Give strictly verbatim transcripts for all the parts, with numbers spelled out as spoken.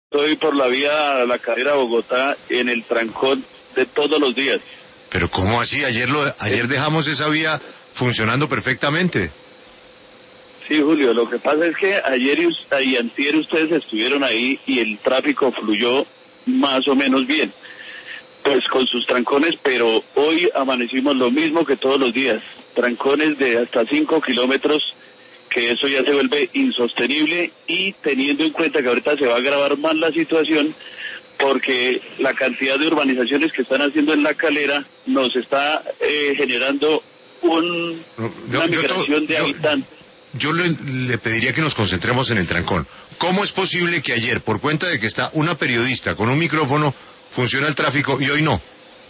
Estoy por la vía La Calera, Bogotá, en el trancón de todos los días. Pero ¿cómo así? Ayer lo, ayer dejamos esa vía funcionando perfectamente. Sí, Julio, lo que pasa es que ayer y antier ustedes estuvieron ahí y el tráfico fluyó más o menos bien, pues con sus trancones, pero hoy amanecimos lo mismo que todos los días, trancones de hasta cinco kilómetros, que eso ya se vuelve insostenible, y teniendo en cuenta que ahorita se va a agravar más la situación porque la cantidad de urbanizaciones que están haciendo en La Calera nos está eh, generando un, No, una yo, migración yo, de yo, habitantes. Yo le, le pediría que nos concentremos en el trancón. ¿Cómo es posible que ayer, por cuenta de que está una periodista con un micrófono, funciona el tráfico y hoy no?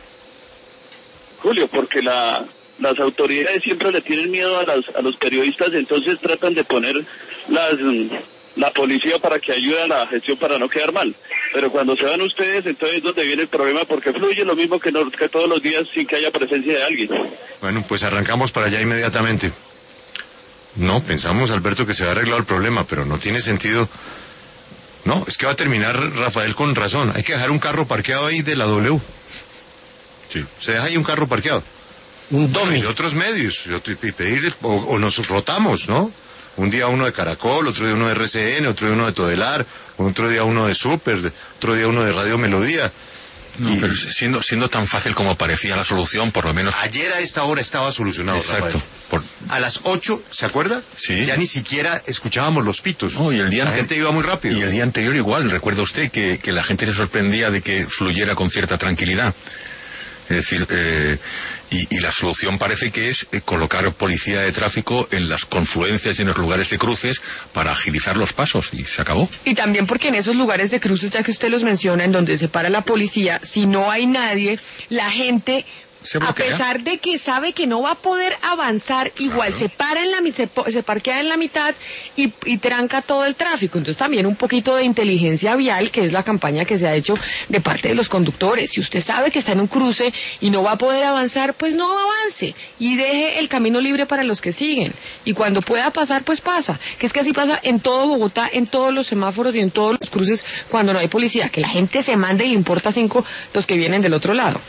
Julio, porque la las autoridades siempre le tienen miedo a, las, a los periodistas, entonces tratan de poner las, la policía para que ayude a la gestión para no quedar mal. Pero cuando se van ustedes, entonces es donde viene el problema, porque fluye lo mismo que, no, que todos los días sin que haya presencia de alguien. Bueno, pues arrancamos para allá inmediatamente. No, pensamos, Alberto, que se ha arreglado el problema, pero no tiene sentido. No, es que va a terminar Rafael con razón. Hay que dejar un carro parqueado ahí de la W. Sí, se deja ahí un carro parqueado. Un domi. Y de otros medios, y pedir, o, o nos rotamos, ¿no? Un día uno de Caracol, otro día uno de R C N, otro día uno de Todelar, otro día uno de Super, otro día uno de Radio Melodía. No, y... pero siendo siendo tan fácil como parecía la solución, por lo menos... Ayer a esta hora estaba solucionado, exacto. Por... A las ocho, ¿se acuerda? Sí. Ya ni siquiera escuchábamos los pitos. No, y el día la ante... gente iba muy rápido. Y el día anterior igual, recuerda usted que, que la gente se sorprendía de que fluyera con cierta tranquilidad. Es decir, eh, y, y la solución parece que es eh, colocar policía de tráfico en las confluencias y en los lugares de cruces para agilizar los pasos, y se acabó. Y también porque en esos lugares de cruces, ya que usted los menciona, en donde se para la policía, si no hay nadie, la gente... a pesar de que sabe que no va a poder avanzar, igual claro. se para en la se, se parquea en la mitad y, y tranca todo el tráfico. Entonces también un poquito de inteligencia vial, que es la campaña que se ha hecho de parte de los conductores. Si usted sabe que está en un cruce y no va a poder avanzar, pues no avance y deje el camino libre para los que siguen. Y cuando pueda pasar, pues pasa. Que es que así pasa en todo Bogotá, en todos los semáforos y en todos los cruces cuando no hay policía. Que la gente se mande y le importa cinco los que vienen del otro lado.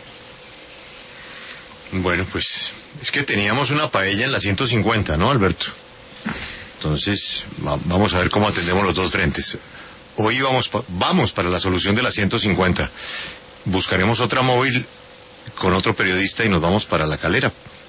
Bueno, pues es que teníamos una paella en la ciento cincuenta, ¿no, Alberto? Entonces, va, vamos a ver cómo atendemos los dos frentes. Hoy vamos, pa, vamos para la solución de la ciento cincuenta. Buscaremos otra móvil con otro periodista y nos vamos para La Calera.